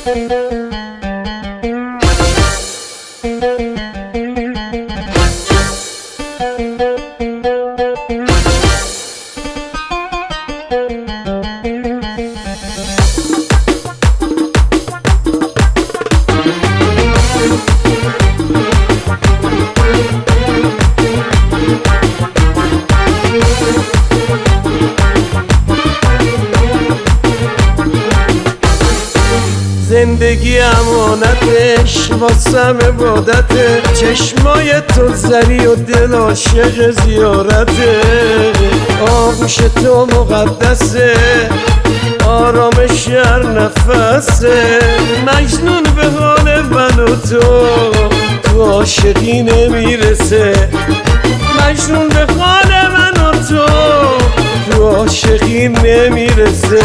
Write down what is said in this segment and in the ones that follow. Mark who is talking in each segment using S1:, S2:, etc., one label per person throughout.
S1: زندگی امانتش واسم عبادته، چشمای تو زری و دل عاشق زیارته. آغوش تو مقدسه، آرامش هر نفسه. مجنون به حال من و تو عاشقی نمیرسه. مجنون به حال من و تو عاشقی نمیرسه.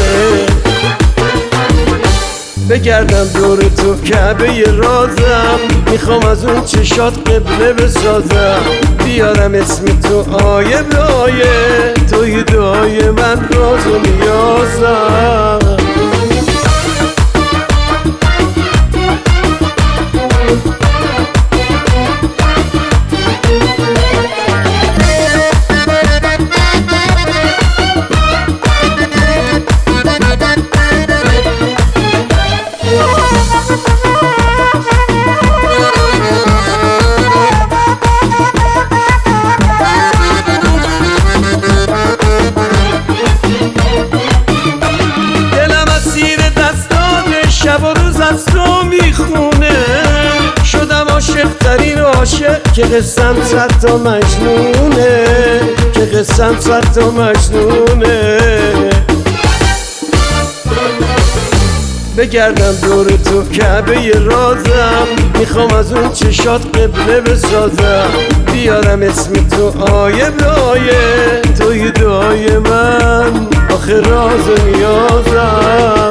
S1: بگردم دور تو کعبه رازم، میخوام از اون چشات قبله بسازم. بیارم اسم تو آیه به آیه، توی دعای من راز و نیازم. شب و روز از تو میخونه، شدم عاشق ترین عاشق که قصم صد تا مجنونه، که قصم صد تا مجنونه. بگردم دور تو کعبه رازم، میخوام از اون چشات قبله بسازم. بیارم اسم تو آیه به آیه، توی دعای من آخه راز و نیازم.